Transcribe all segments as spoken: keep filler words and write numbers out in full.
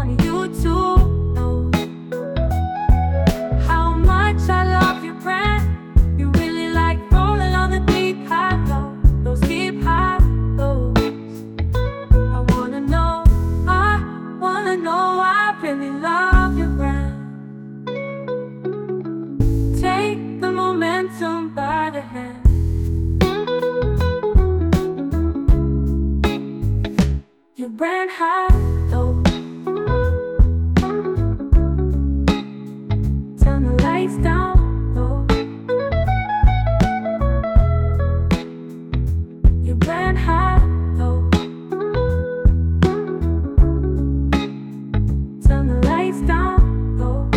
want you to know how much I love your brand. You really like rolling on the deep high low, those deep high lows. I wanna know, I wanna know, I really love your brand. Take the momentum by the hand. Your brand high low. Turn the lights down low. Your brand high low. Turn the lights down low.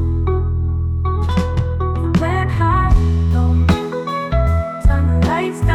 Lights down.